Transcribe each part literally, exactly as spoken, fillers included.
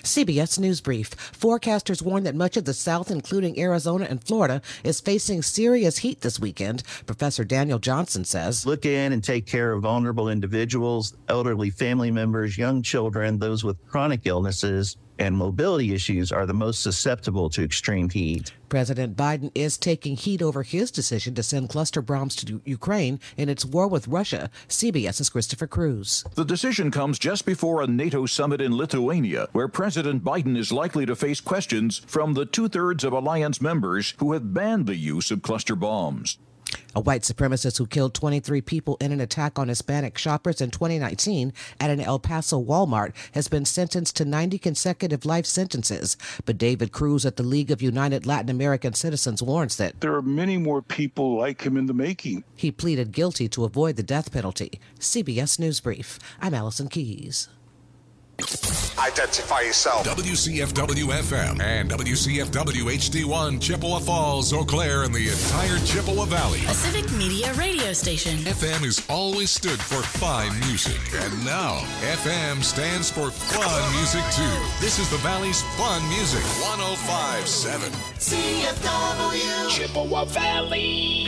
C B S News Brief. Forecasters warn that much of the South, including Arizona and Florida, is facing serious heat this weekend. Professor Daniel Johnson says, look in and take care of vulnerable individuals, elderly family members, young children, those with chronic illnesses, and mobility issues are the most susceptible to extreme heat. President Biden is taking heat over his decision to send cluster bombs to Ukraine in its war with Russia. CBS's Christopher Cruz. The decision comes just before a NATO summit in Lithuania, where President Biden is likely to face questions from the two-thirds of alliance members who have banned the use of cluster bombs. A white supremacist who killed twenty-three people in an attack on Hispanic shoppers in twenty nineteen at an El Paso Walmart has been sentenced to ninety consecutive life sentences. But David Cruz at the League of United Latin American Citizens warns that there are many more people like him in the making. He pleaded guilty to avoid the death penalty. C B S News Brief. I'm Allison Keyes. Identify yourself. W C F W F M and W C F W H D one, Chippewa Falls, Eau Claire, and the entire Chippewa Valley. A civic media radio station. F M has always stood for fine music. And now, F M stands for fun music, too. This is the Valley's fun music. one oh five point seven. C F W. Chippewa Valley.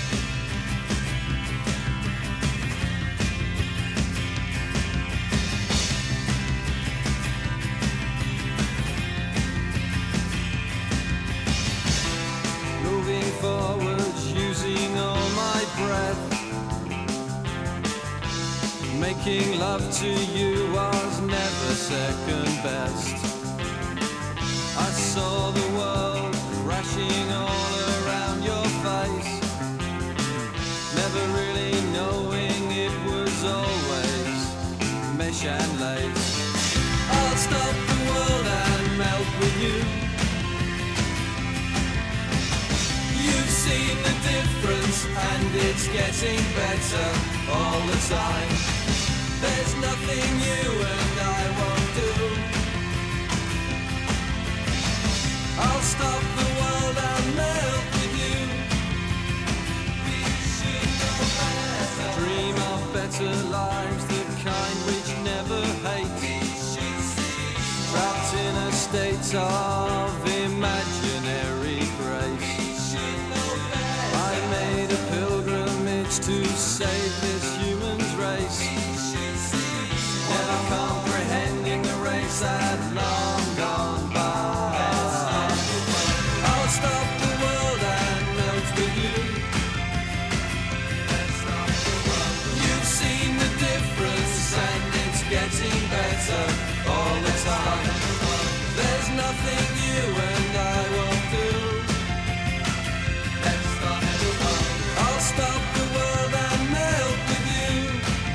Forwards, using all my breath. Making love to you was never second best. I saw the world crashing all around your face, never really knowing it was always mesh and lace. I'll stop the world and melt with you. You've seen the difference, and it's getting better all the time. There's nothing you and I won't do. I'll stop the world and melt with you. We should know better. Dream of better lives, the kind which never hate. Trapped in a state of imaginary grace. I made a pilgrimage to save this human's race, never comprehending the race that long gone by. I'll stop the world and melt with you. You've seen the difference, and it's getting better all the time. There's nothing you and I won't do. I'll stop the world and melt with you.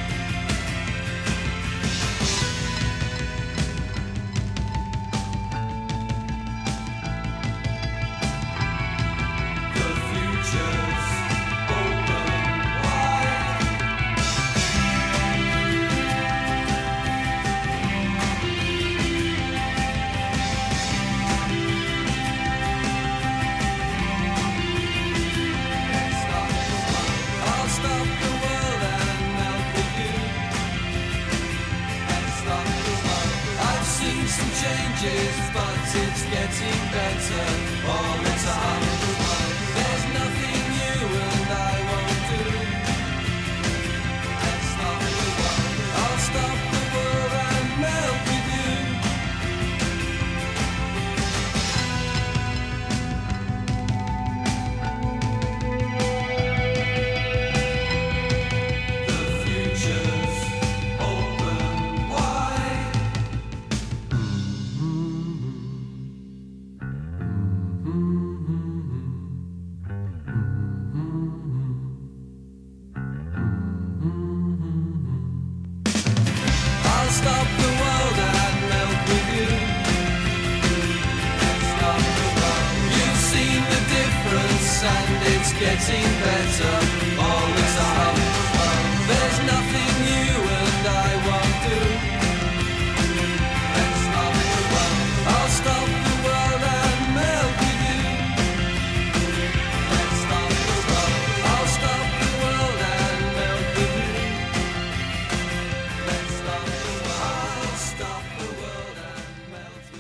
The future's open wide. I'll stop the world and melt with you. I've seen some changes, but it's getting better all the time. There's nothing you and I won't do. I'll stop the world and melt with you. The future's open wide. I'll stop the world and melt with you. You've seen the difference, and it's getting better all the time. There's nothing you and I won't do. I'll stop the world and melt with you. I'll stop the world and melt with you. I'll stop the world and melt with you.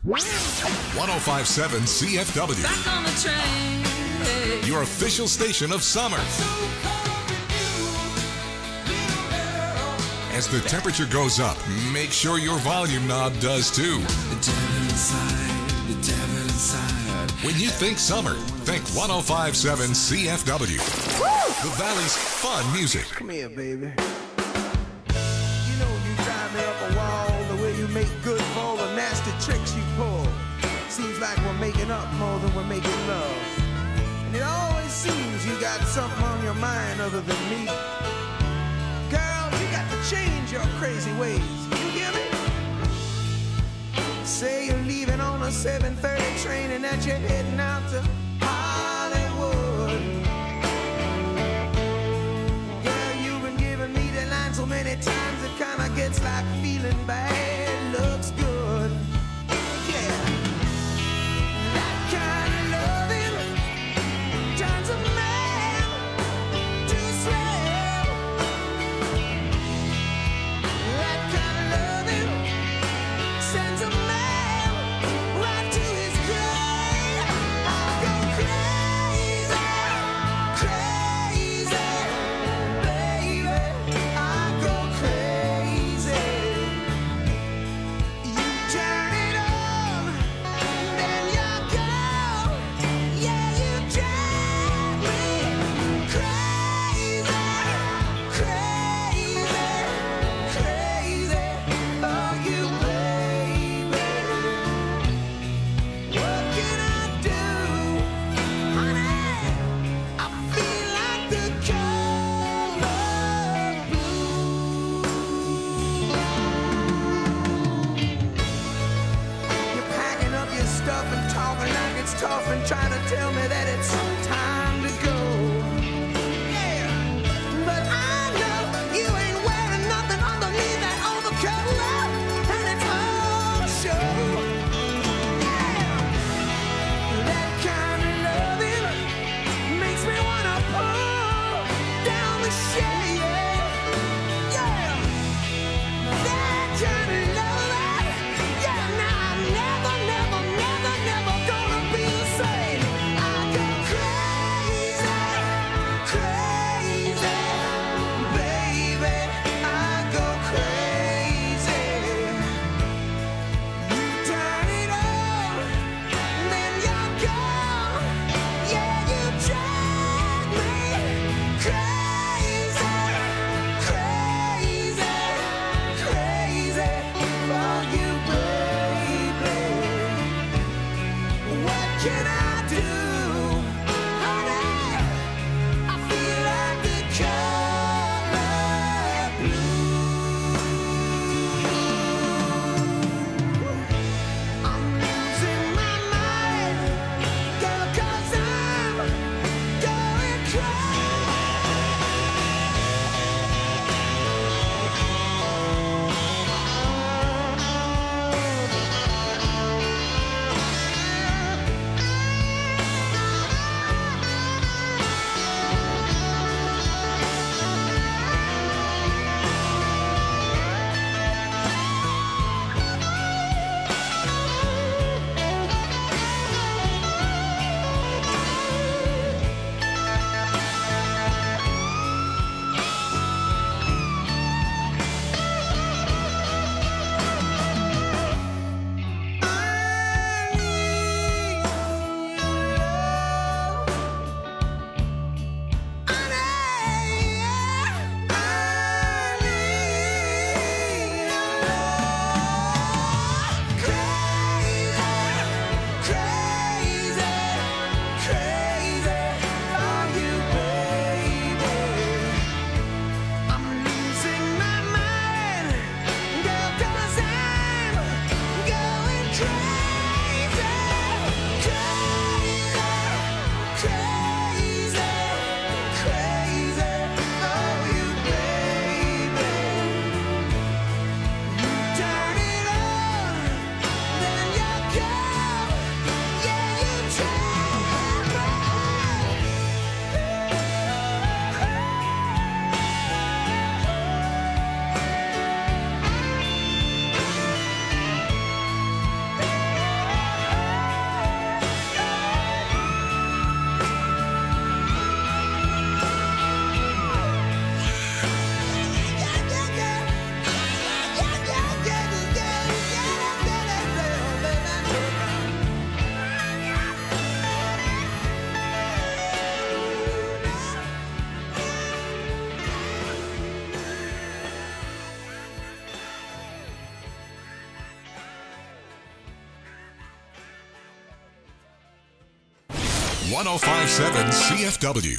one oh five point seven C F W. Back on the train. Hey. Your official station of summer. As the temperature goes up, make sure your volume knob does too. The devil inside, the devil inside. When you think summer, think one oh five point seven C F W. The Valley's fun music. Come here, baby. You know you drive me up a wall the way you make good for all the nasty tricks you pull. Seems like we're making up more than we're making love. And it always seems you got something on your mind other than me. Girl, you got to change your crazy ways. You hear me? Say you're leaving on a seven thirty train and that you're heading out to Hollywood. Girl, you've been giving me the line so many times it kinda gets like feeling bad looks good. Yeah. That kind of loving turns a man to slave. That kind of loving sends a man right to his grave. I go crazy, crazy, baby. I go crazy. You turn it on, then you go. Yeah, you drive me crazy, crazy, crazy. Oh, you baby. What can I do, honey? I feel like the color blue. You're packing up your stuff and talking like it's tough and trying to tell me that it's time to go. Yeah, but I know you ain't wearing nothing underneath that overcoat, and it's all show. Yeah, that kind of loving makes me wanna pull down the shade. Yeah, that kind of loving. Yeah, now I'm never, never, never, never gonna be the same. I go crazy. one oh five point seven C F W.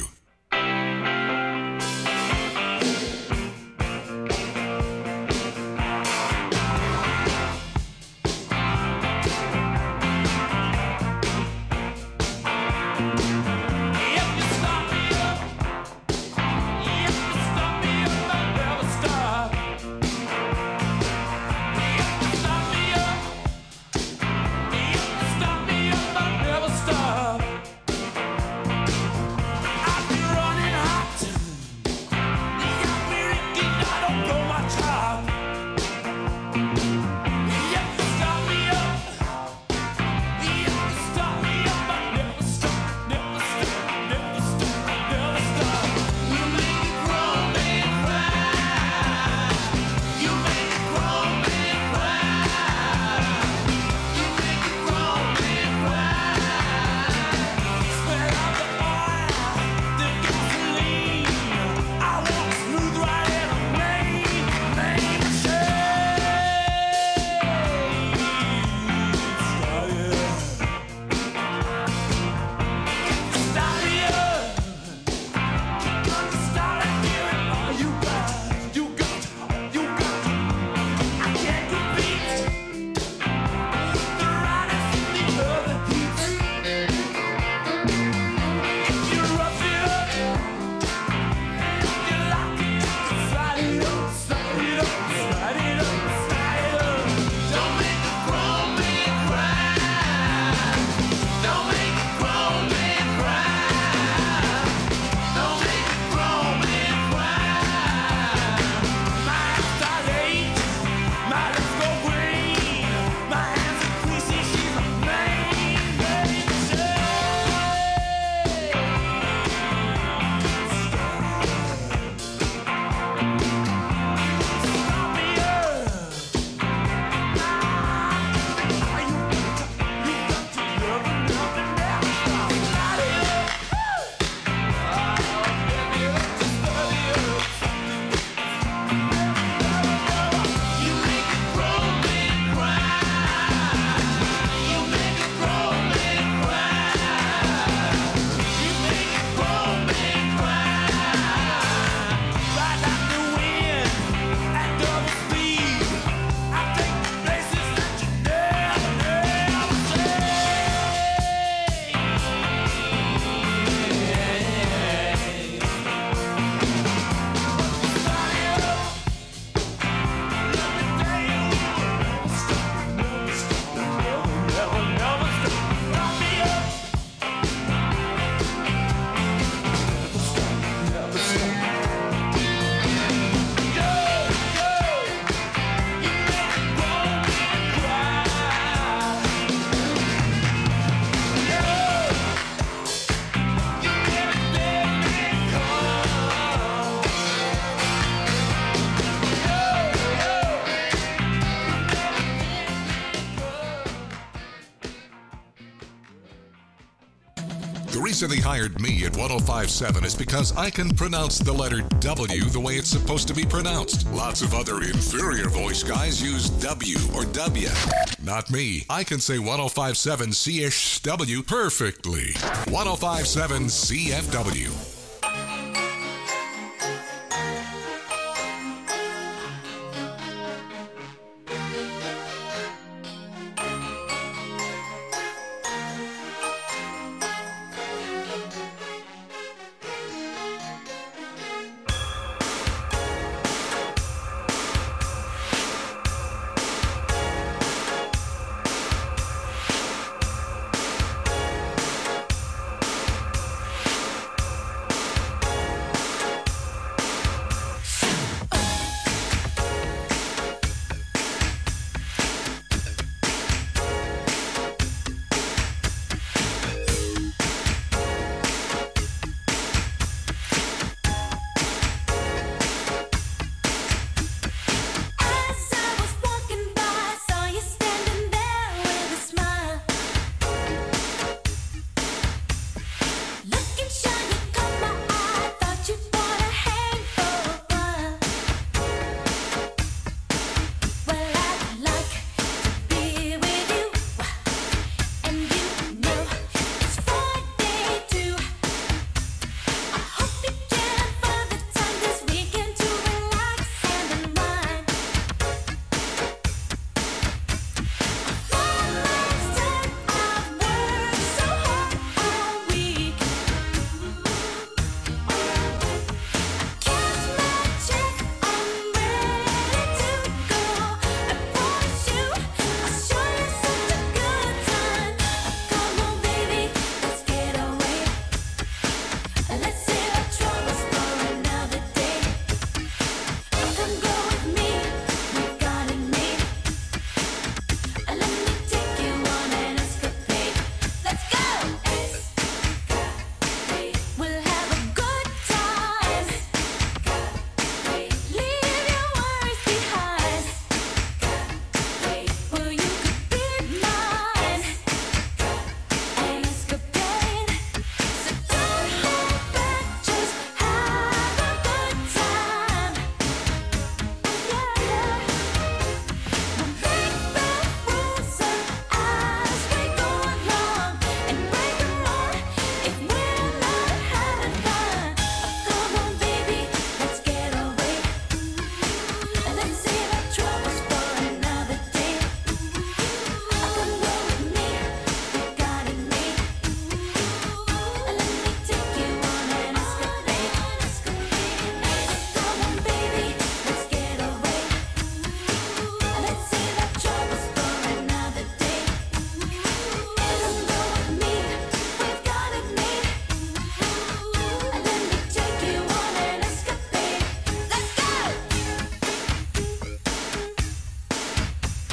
The reason they hired me at one oh five point seven is because I can pronounce the letter W the way it's supposed to be pronounced. Lots of other inferior voice guys use W or W. Not me. I can say one oh five point seven C F W perfectly. one oh five point seven C F W.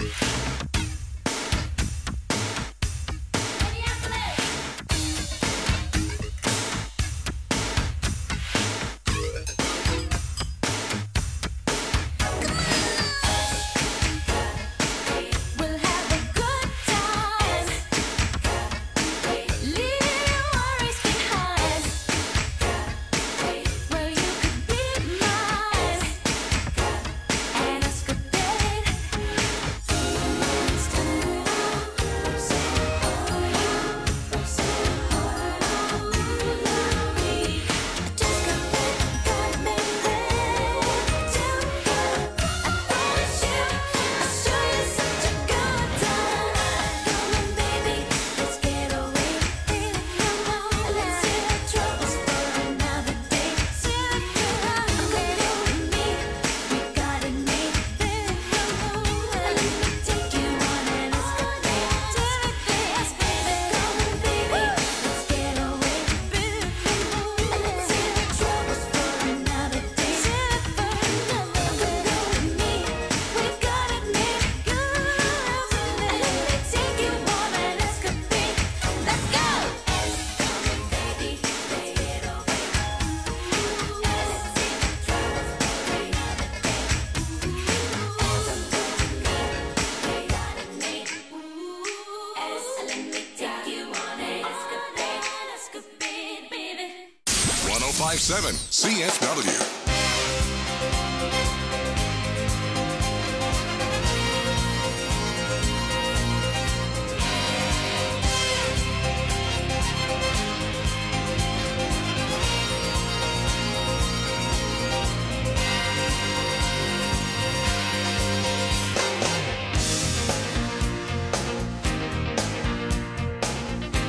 one oh five point seven C F W.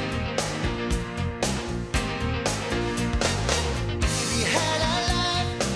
If you had a life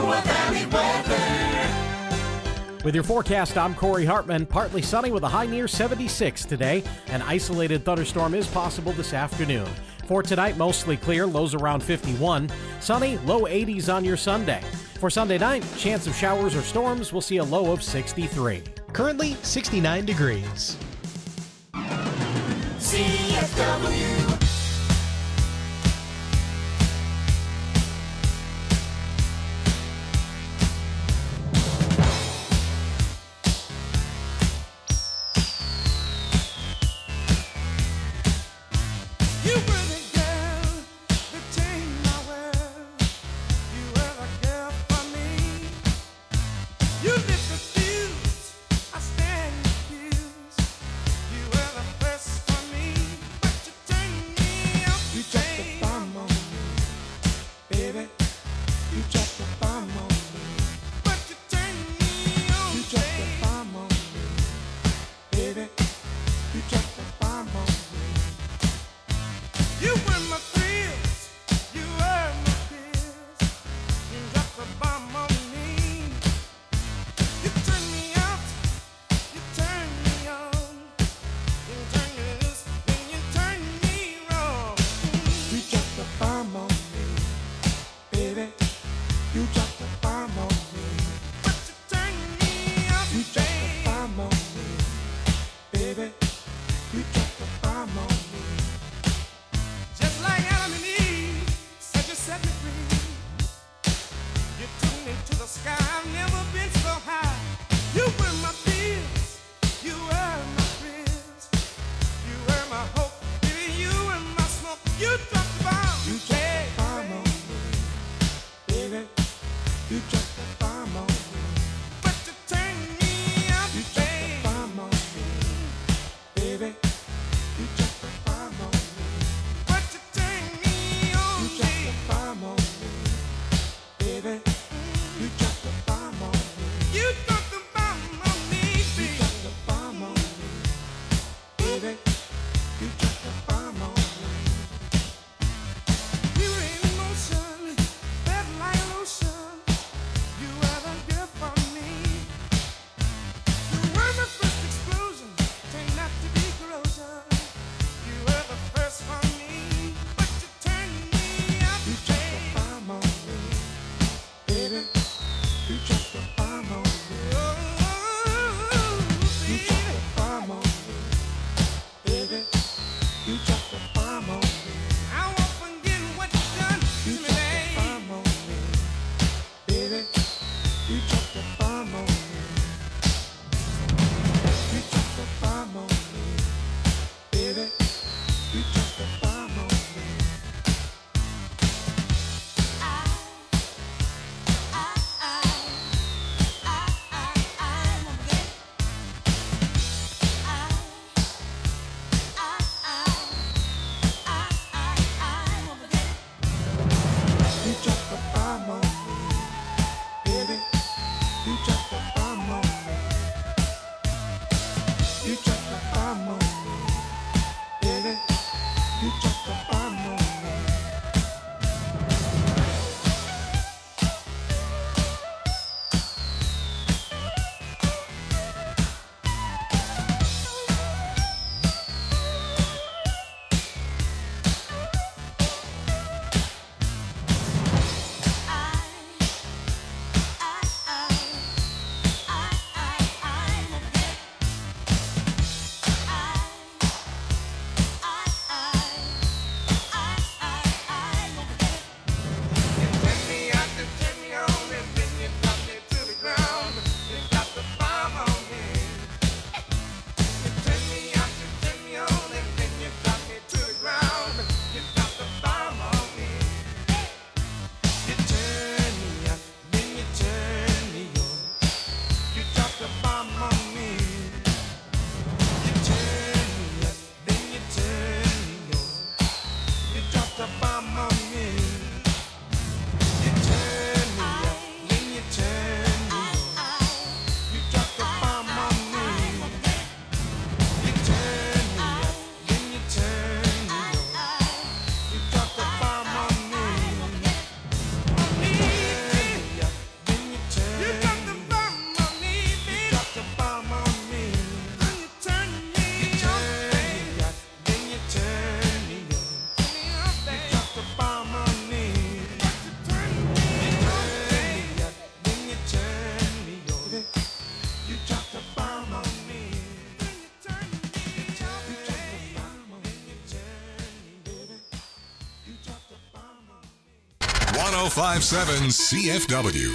Chippewa Valley weather. With your forecast, I'm Corey Hartman. Partly sunny with a high near seventy-six today. An isolated thunderstorm is possible this afternoon. For tonight, mostly clear, lows around fifty-one. Sunny, low eighties on your Sunday. For Sunday night, chance of showers or storms, we'll see a low of sixty-three. Currently, sixty-nine degrees. C F W. one oh five point seven C F W.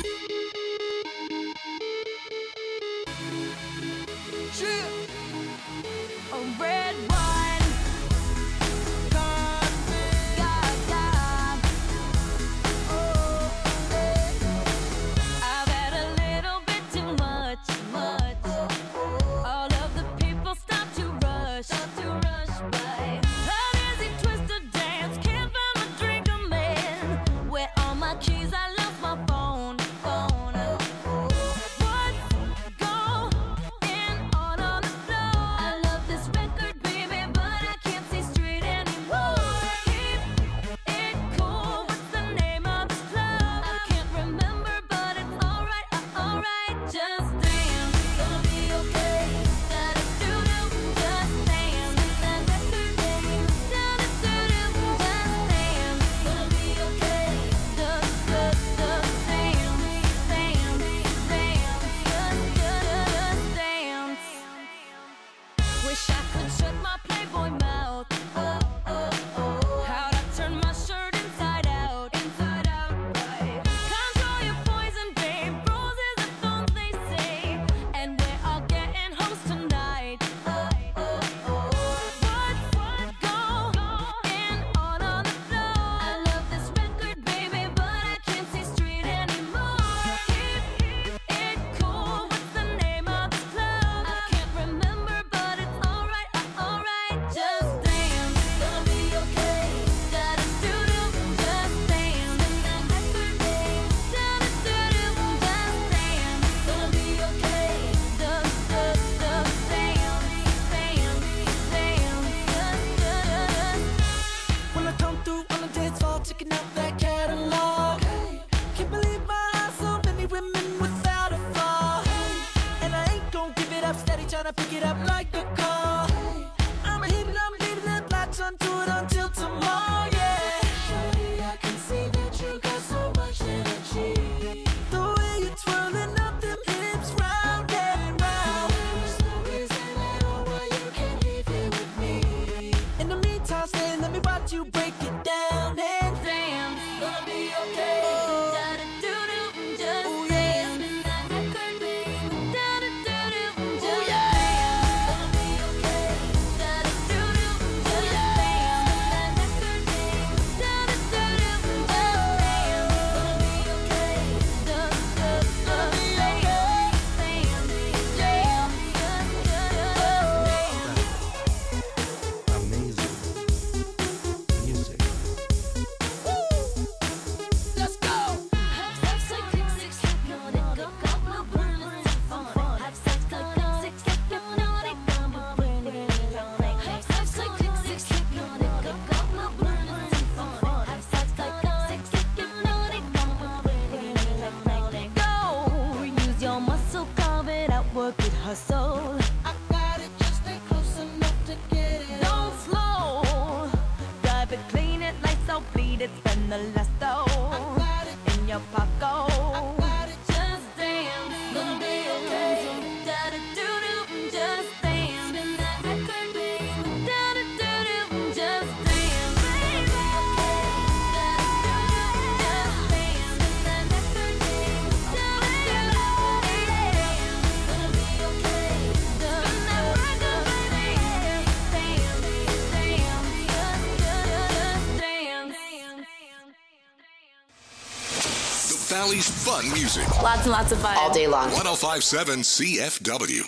Valley's fun music. Lots and lots of fun. All day long. one oh five point seven C F W.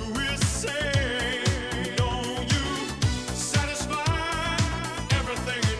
Satisfy everything.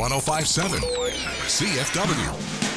one oh five point seven C F W.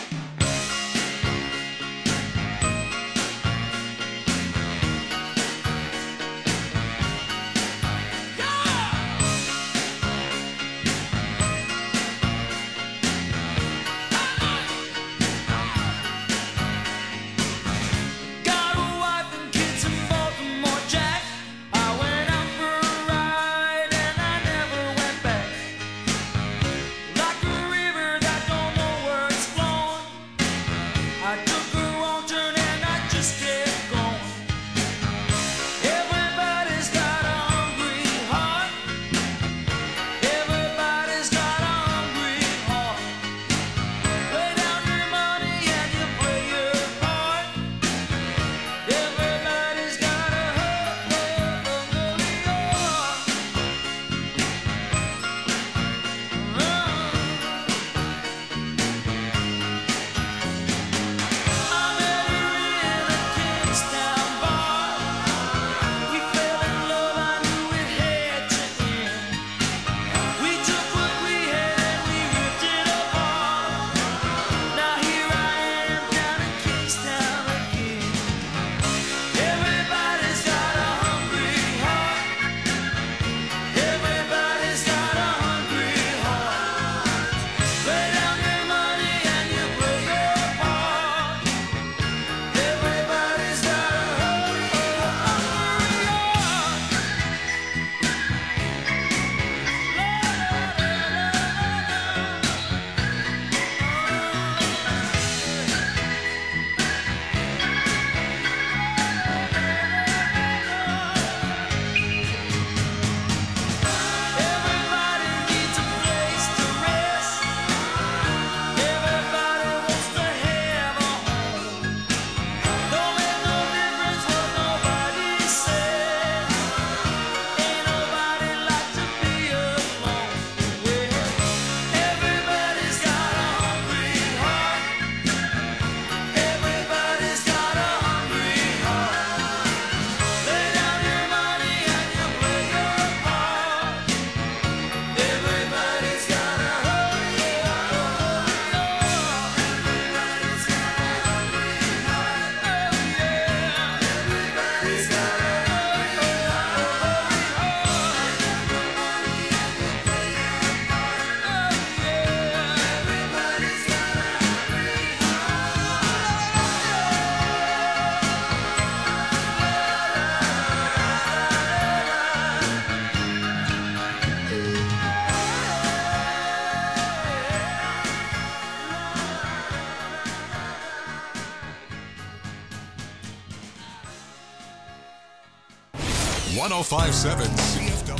one oh five point seven C F W.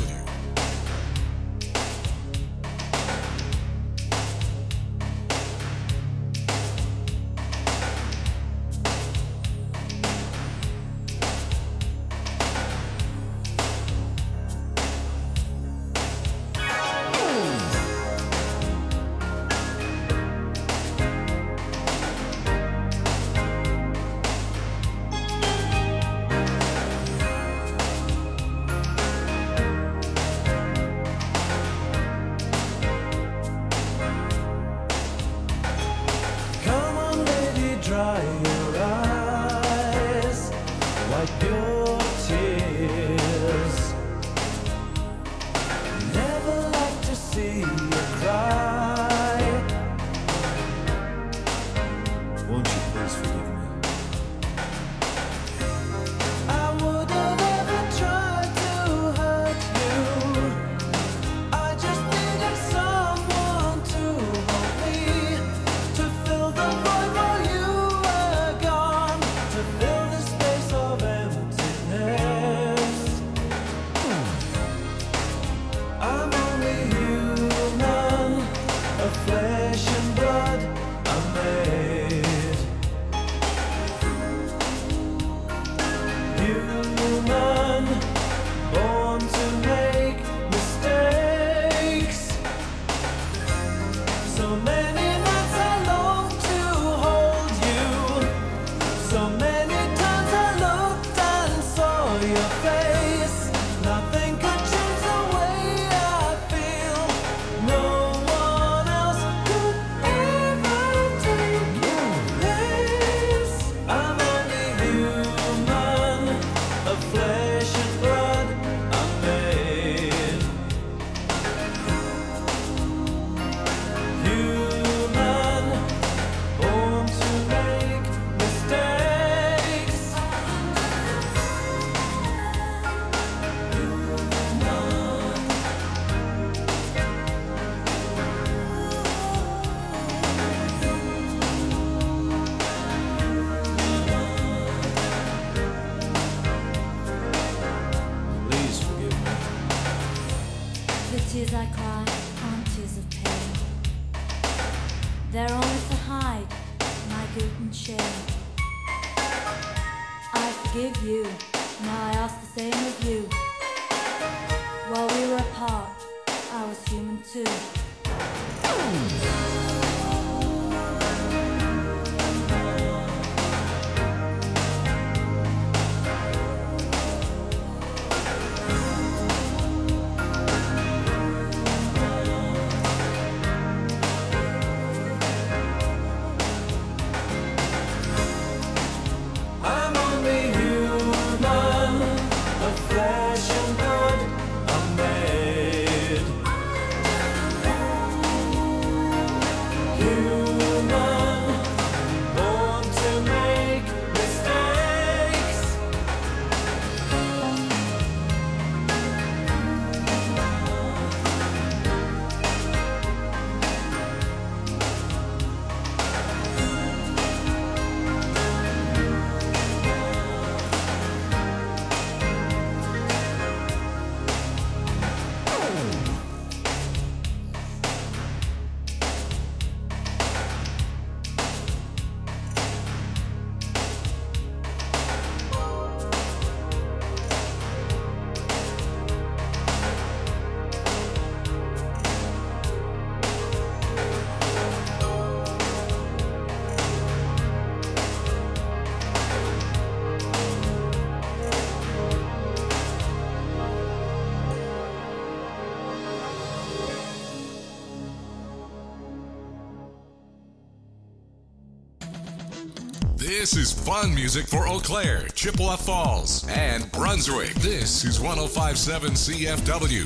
Nothing could change the way I feel. No one else They're only to hide my guilt and shame. I forgive you, now I ask the same of you. While we were apart, I was human too. I'm only human, of flesh and blood, I'm made. Human, born to make mistakes. This is fun music for Eau Claire, Chippewa Falls, and Brunswick. This is one oh five point seven C F W.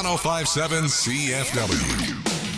oh five seven C F W.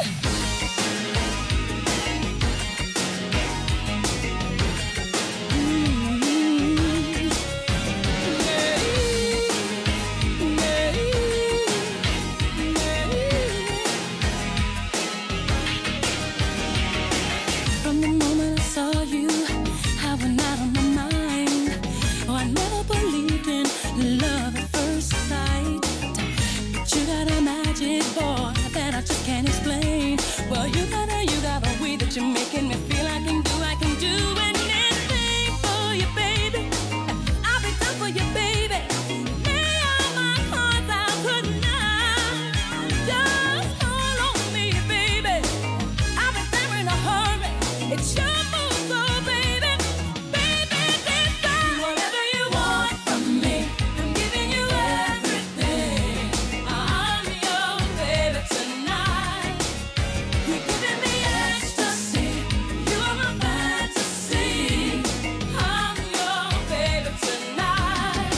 You're making me feel I can do, I can do anything for you, baby. I'll be done for you, baby. Lay all my cards out tonight. Just hold on me, baby. I'll be there in a hurry. It's your move, so baby, baby, decide whatever you want from me. I'm giving you everything. I'm your baby tonight. You're giving me ecstasy. You are my fantasy. I'm your baby tonight.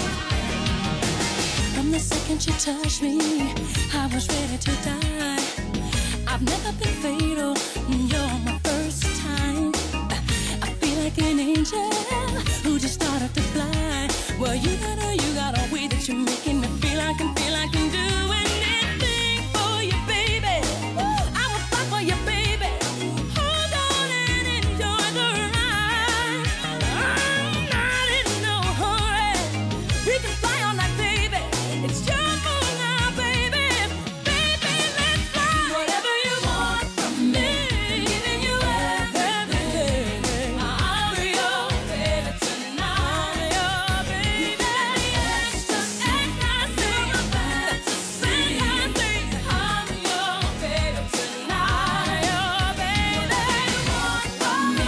From the second you touched me, I was ready to die. I've never been fatal. You're my first time. I feel like an angel who just started to fly. Well, you got a, you got a way that you're making me feel I can feel I can do anything for you, baby. I will fight for you, baby. Hold on and enjoy the ride. I'm not in no hurry. We can fly all night, baby. It's your move now, baby. Baby, let's fly. Whatever you want from me, giving you everything. I'm your baby tonight. Your baby, ecstasy, ecstasy, fantasy. I'm your baby tonight. Your baby, want from me,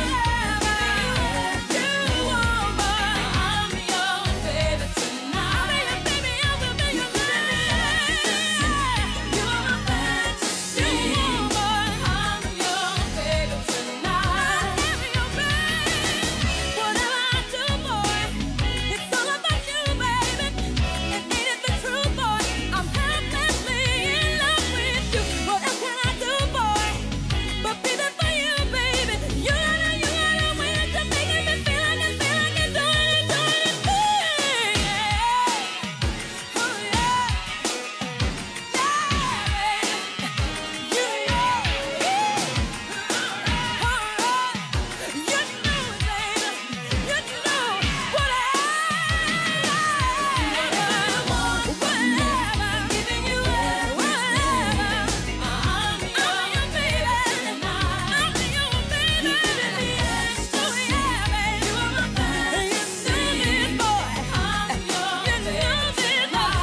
you want, but I'm your baby tonight. Baby, I will be your baby. You're my fantasy, but I'm your baby tonight. I'm your baby. Whatever I do, boy, it's all about you, baby. And ain't it the truth, boy? I'm helplessly in love with you. What else can I do, boy, but be there for you, baby? You gotta, you gotta wait to make me feel like I feel like I do it, do anything. Oh yeah, yeah, baby. You know, alright. You know, baby. You know what I want. Whatever, giving you whatever. I'm your baby. I'm your baby. Oh yeah, baby. You are my fantasy, boy. I'm your baby.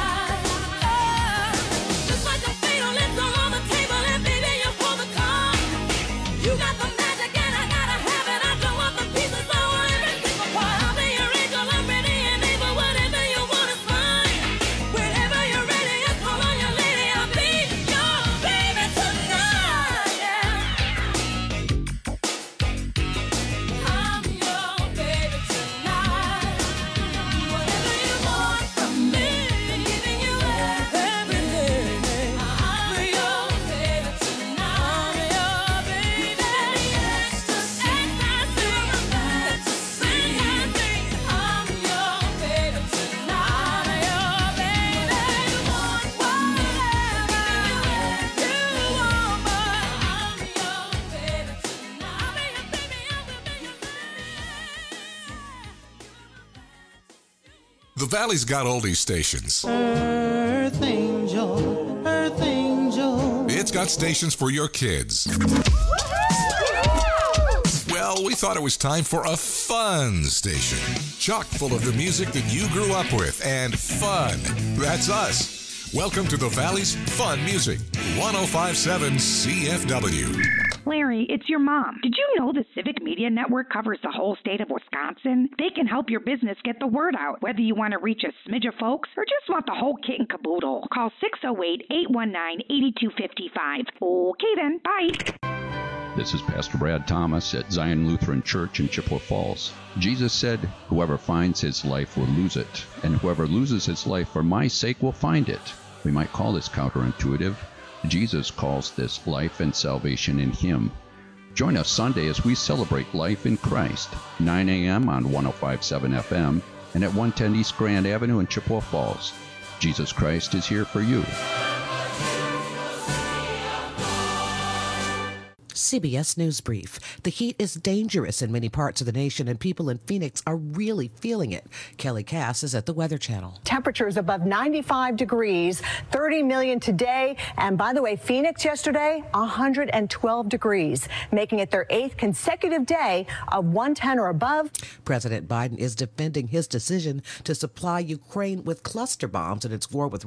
Just like a fatal left on the table, and baby, you pull the card. You got the magic, and I gotta have it. I don't want the pieces, I want every single part. I'll be your angel, I'm ready and able. Whatever you want is fine. Whenever you're ready, just call on your lady. I'll be your baby tonight. Yeah. I'm your baby tonight. Whatever you want from me, I'm giving you everything. I'm your baby tonight. I'm your baby. Ecstasy, ecstasy, fantasy. I'm your baby tonight. Your baby. Want whatever you want, but I'm your baby tonight. I'll be your baby. I will be your The Valley's got oldies stations. Earth angel, earth angel. It's got stations for your kids. Well, we thought it was time for a fun station. Chock full of the music that you grew up with, and fun. That's us. Welcome to the Valley's Fun Music, one oh five point seven C F W. Larry, it's your mom. Did you know the Civic Media Network covers the whole state of Wisconsin? They can help your business get the word out, whether you want to reach a smidge of folks or just want the whole kit and caboodle. Call six oh eight, eight one nine, eight two five five. Okay then, bye. This is Pastor Brad Thomas at Zion Lutheran Church in Chippewa Falls. Jesus said, "Whoever finds his life will lose it, and whoever loses his life for my sake will find it." We might call this counterintuitive. Jesus calls this life and salvation in Him. Join us Sunday as we celebrate life in Christ, nine a.m. on one oh five point seven F M and at one ten East Grand Avenue in Chippewa Falls. Jesus Christ is here for you. C B S News Brief. The heat is dangerous in many parts of the nation, and people in Phoenix are really feeling it. Kelly Cass is at the Weather Channel. Temperatures above ninety-five degrees, thirty million today. And by the way, Phoenix yesterday, one hundred twelve degrees, making it their eighth consecutive day of one ten or above. President Biden is defending his decision to supply Ukraine with cluster bombs in its war with